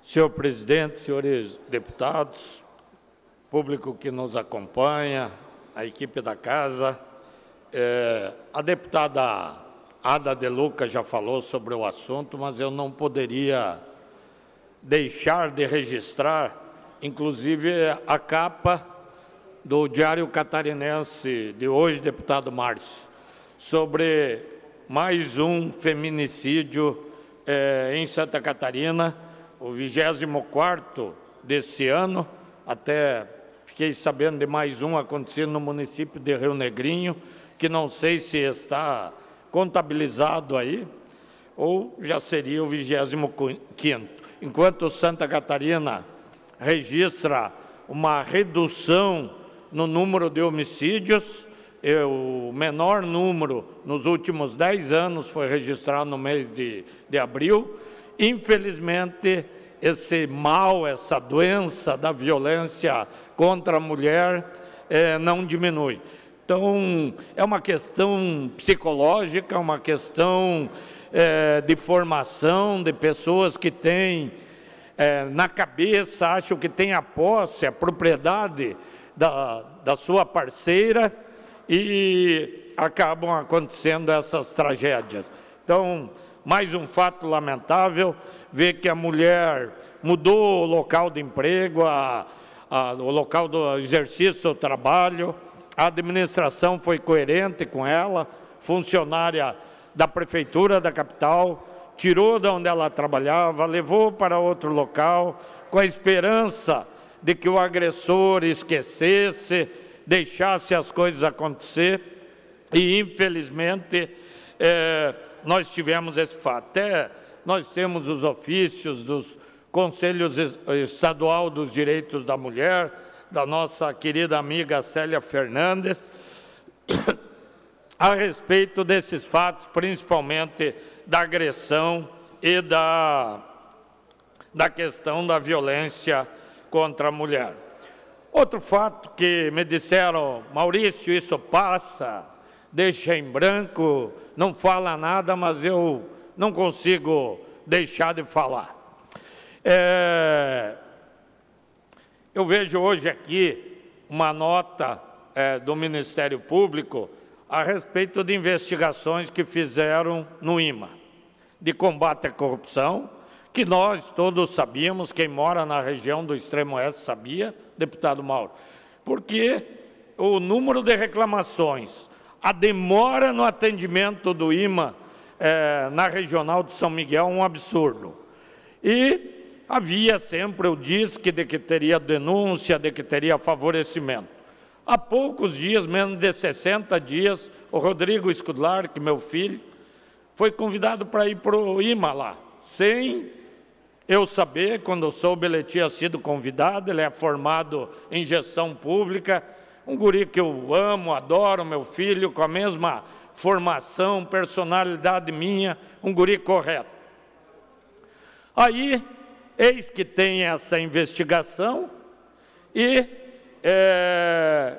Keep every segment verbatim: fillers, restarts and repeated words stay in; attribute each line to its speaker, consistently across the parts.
Speaker 1: Senhor presidente, senhores deputados, público que nos acompanha, a equipe da casa, é, a deputada Ada De Luca já falou sobre o assunto, mas eu não poderia deixar de registrar, inclusive, a capa do Diário Catarinense de hoje, deputado Márcio, sobre mais um feminicídio é, em Santa Catarina, o vigésimo quarto desse ano. Até fiquei sabendo de mais um acontecendo no município de Rio Negrinho, que não sei se está contabilizado aí, ou já seria o vigésimo quinto. Enquanto Santa Catarina registra uma redução no número de homicídios, o menor número nos últimos dez anos foi registrado no mês de, de abril. Infelizmente, esse mal, essa doença da violência contra a mulher eh, não diminui. Então, é uma questão psicológica, uma questão eh, de formação de pessoas que têm eh, na cabeça, acham que têm a posse, a propriedade da, da sua parceira e acabam acontecendo essas tragédias. Então, mais um fato lamentável, ver que a mulher mudou o local de emprego, a, a, o local do exercício do trabalho, a administração foi coerente com ela, funcionária da prefeitura da capital, tirou de onde ela trabalhava, levou para outro local, com a esperança de que o agressor esquecesse, deixasse as coisas acontecer, e infelizmente é, nós tivemos esse fato. Até nós temos os ofícios dos Conselhos Estadual dos Direitos da Mulher, da nossa querida amiga Célia Fernandes, a respeito desses fatos, principalmente da agressão e da, da questão da violência contra a mulher. Outro fato que me disseram: Maurício, isso passa, deixa em branco, não fala nada, mas eu não consigo deixar de falar. É, eu vejo hoje aqui uma nota é, do Ministério Público a respeito de investigações que fizeram no I M A, de combate à corrupção, que nós todos sabíamos, quem mora na região do Extremo Oeste sabia, deputado Mauro, porque o número de reclamações, a demora no atendimento do I M A é, na Regional de São Miguel é um absurdo. E havia sempre o disque de que teria denúncia, de que teria favorecimento. Há poucos dias, menos de sessenta dias, o Rodrigo Scudlar, que meu filho, foi convidado para ir para o I M A lá, sem eu saber. Quando eu soube, ele tinha sido convidado, ele é formado em gestão pública, um guri que eu amo, adoro, meu filho, com a mesma formação, personalidade minha, um guri correto. Aí, eis que tem essa investigação e é,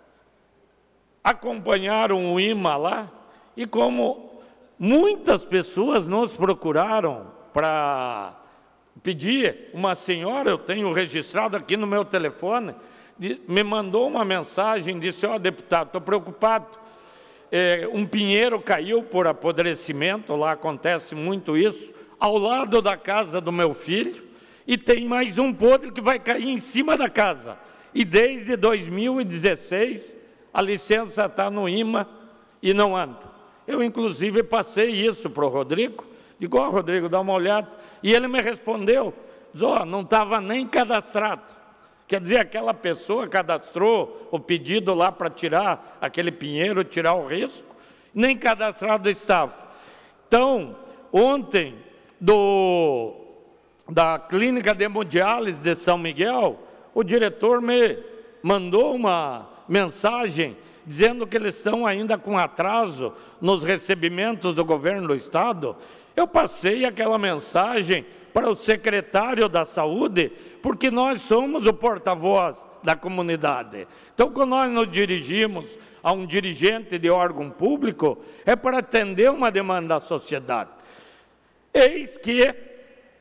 Speaker 1: acompanharam o I M A lá, e como muitas pessoas nos procuraram para pedir, uma senhora, eu tenho registrado aqui no meu telefone, me mandou uma mensagem, disse: ó, deputado, estou preocupado, é, um pinheiro caiu por apodrecimento, lá acontece muito isso, ao lado da casa do meu filho, e tem mais um podre que vai cair em cima da casa. E desde dois mil e dezesseis, a licença está no I M A e não anda. Eu, inclusive, passei isso para o Rodrigo, digo: ó, Rodrigo, dá uma olhada. E ele me respondeu, diz: ó, não estava nem cadastrado. Quer dizer, aquela pessoa cadastrou o pedido lá para tirar aquele pinheiro, tirar o risco, nem cadastrado estava. Então, ontem, do, da Clínica de Hemodiálise de São Miguel, o diretor me mandou uma mensagem dizendo que eles estão ainda com atraso nos recebimentos do governo do Estado. Eu passei aquela mensagem para o secretário da Saúde, porque nós somos o porta-voz da comunidade. Então, quando nós nos dirigimos a um dirigente de órgão público, é para atender uma demanda da sociedade. Eis que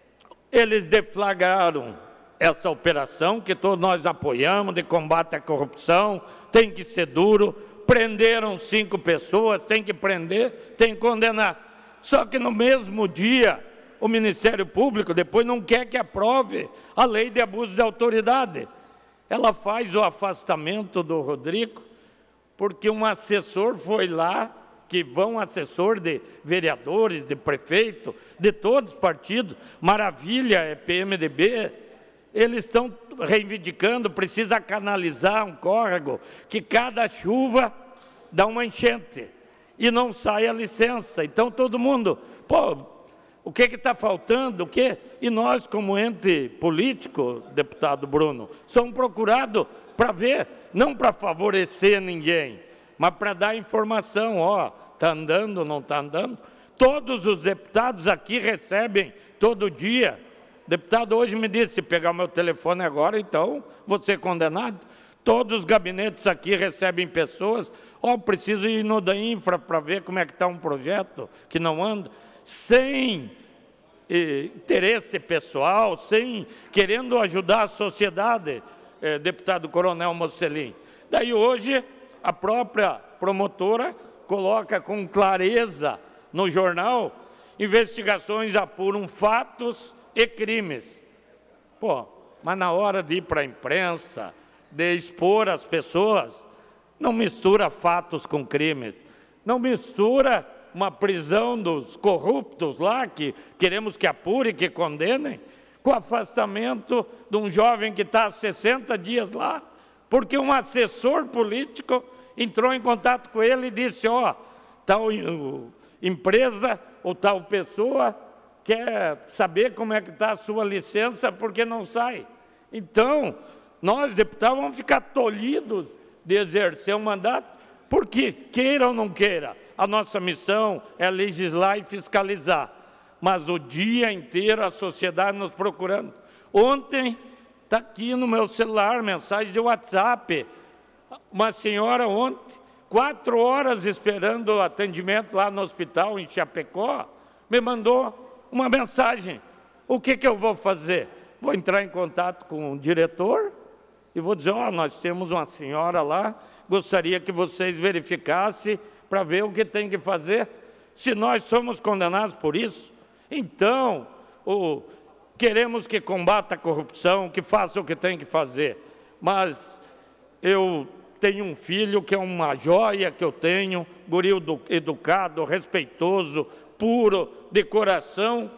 Speaker 1: Eles deflagraram essa operação, que todos nós apoiamos, de combate à corrupção, tem que ser duro, prenderam cinco pessoas, tem que prender, tem que condenar. Só que no mesmo dia, o Ministério Público depois não quer que aprove a lei de abuso de autoridade. Ela faz o afastamento do Rodrigo, porque um assessor foi lá, que vão assessor de vereadores, de prefeito, de todos os partidos, Maravilha, é P M D B, eles estão reivindicando, precisa canalizar um córrego, que cada chuva dá uma enchente, e não sai a licença. Então todo mundo, pô, o que está faltando? O quê? E nós, como ente político, deputado Bruno, somos procurados para ver, não para favorecer ninguém, mas para dar informação, ó, está andando, não está andando. Todos os deputados aqui recebem todo dia. O deputado hoje me disse, se pegar o meu telefone agora, então vou ser condenado. Todos os gabinetes aqui recebem pessoas, ó, preciso ir no da Infra para ver como é que está um projeto que não anda, sem eh, interesse pessoal, sem querendo ajudar a sociedade, eh, deputado Coronel Mocelin. Daí hoje a própria promotora coloca com clareza no jornal, investigações apuram fatos e crimes. Pô, mas na hora de ir para a imprensa, de expor as pessoas, não mistura fatos com crimes, não mistura uma prisão dos corruptos lá, que queremos que apure, que condenem, com afastamento de um jovem que está há sessenta dias lá, porque um assessor político entrou em contato com ele e disse, ó, tal empresa ou tal pessoa quer saber como é que está a sua licença porque não sai. Então, nós, deputados, vamos ficar tolhidos de exercer o mandato, porque, queira ou não queira, a nossa missão é legislar e fiscalizar. Mas o dia inteiro a sociedade nos procurando. Ontem, está aqui no meu celular, mensagem de WhatsApp, uma senhora ontem, quatro horas esperando o atendimento lá no hospital em Chapecó, me mandou uma mensagem. O que, que eu vou fazer? Vou entrar em contato com o diretor e vou dizer, ó, oh, nós temos uma senhora lá, gostaria que vocês verificassem para ver o que tem que fazer. Se nós somos condenados por isso, então o, queremos que combata a corrupção, que faça o que tem que fazer. Mas eu tenho um filho que é uma joia que eu tenho, guri educado, respeitoso, puro, de coração.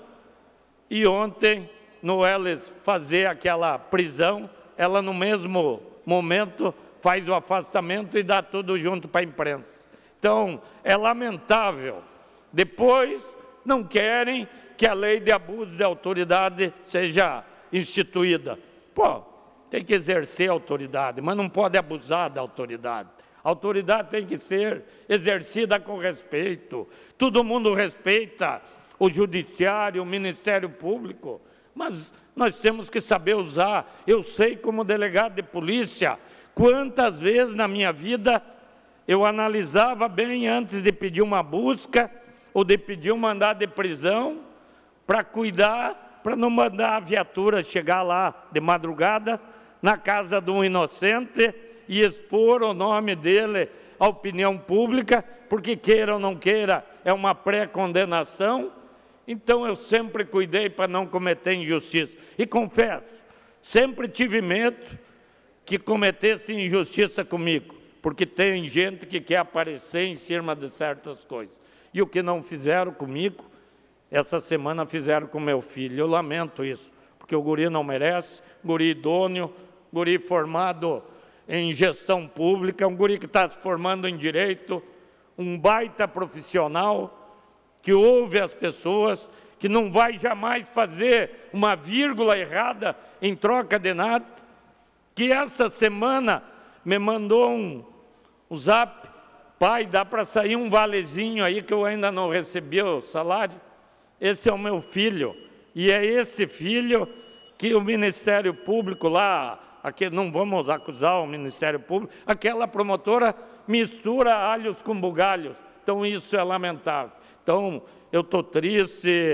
Speaker 1: E ontem, no eles fazer aquela prisão, ela no mesmo momento faz o afastamento e dá tudo junto para a imprensa. Então, é lamentável. Depois, não querem que a lei de abuso de autoridade seja instituída. Pô, tem que exercer a autoridade, mas não pode abusar da autoridade. A autoridade tem que ser exercida com respeito. Todo mundo respeita o judiciário, o Ministério Público, mas nós temos que saber usar. Eu sei, como delegado de polícia, quantas vezes na minha vida eu analisava bem antes de pedir uma busca ou de pedir um mandado de prisão para cuidar, para não mandar a viatura chegar lá de madrugada na casa de um inocente e expor o nome dele à opinião pública, porque queira ou não queira, é uma pré-condenação. Então eu sempre cuidei para não cometer injustiça. E confesso, sempre tive medo que cometesse injustiça comigo, porque tem gente que quer aparecer em cima de certas coisas. E o que não fizeram comigo, essa semana fizeram com meu filho. Eu lamento isso, porque o guri não merece, guri idôneo, guri formado em gestão pública, um guri que está se formando em direito, um baita profissional, que ouve as pessoas, que não vai jamais fazer uma vírgula errada em troca de nada, que essa semana me mandou um, um zap, pai, dá para sair um valezinho aí que eu ainda não recebi o salário? Esse é o meu filho, e é esse filho que o Ministério Público lá, aqui, não vamos acusar o Ministério Público, aquela promotora mistura alhos com bugalhos, então isso é lamentável. Então, eu estou triste,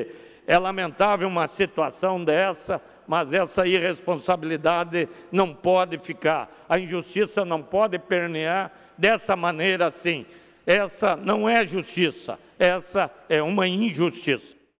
Speaker 1: É lamentável uma situação dessa, mas essa irresponsabilidade não pode ficar. A injustiça não pode permear dessa maneira assim. Essa não é justiça, essa é uma injustiça.